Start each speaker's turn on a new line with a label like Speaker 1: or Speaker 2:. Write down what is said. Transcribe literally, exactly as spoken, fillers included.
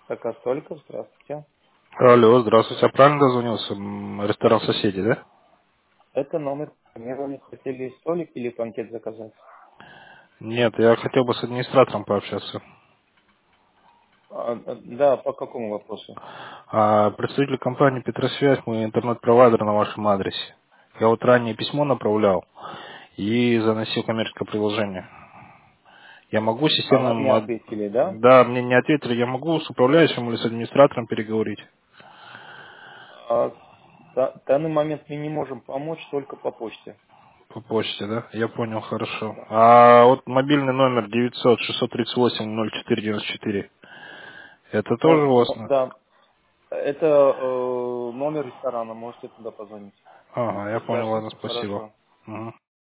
Speaker 1: Заказ столиков, здравствуйте.
Speaker 2: Алло, здравствуйте. Я правильно дозвонился? М, Ресторан соседи, да?
Speaker 1: Это номер. Мне вы не хотели столик или банкет заказать?
Speaker 2: Нет, я хотел бы с администратором пообщаться.
Speaker 1: А, а, да, по какому вопросу?
Speaker 2: А представитель компании Петросвязь, мы интернет-провайдер на вашем адресе. Я вот ранее письмо направлял и заносил коммерческое приложение. Я могу
Speaker 1: А вам не
Speaker 2: системным... ад-
Speaker 1: ответили, да?
Speaker 2: Да, мне не ответили. Я могу с управляющим или с администратором переговорить
Speaker 1: А, в да- данный момент мы не можем помочь только по почте.
Speaker 2: по почте, да? Я понял, хорошо.
Speaker 1: Да.
Speaker 2: А вот мобильный номер девятьсот шестьсот тридцать восемь ноль четыре девяносто четыре. Это тоже
Speaker 1: Ну,
Speaker 2: у вас?
Speaker 1: ну, да, это э, номер ресторана, можете туда позвонить.
Speaker 2: Ага, я
Speaker 1: Все
Speaker 2: понял,
Speaker 1: ясно?
Speaker 2: ладно, спасибо.
Speaker 1: Хорошо.
Speaker 2: Мгм.